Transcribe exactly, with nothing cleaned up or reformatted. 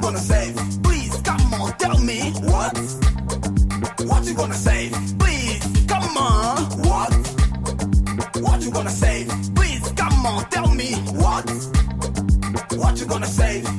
gonna save? Please, come on, tell me. What? What you gonna save? Please, come on. What? What you gonna save? Please, come on, tell me. What? What you gonna save?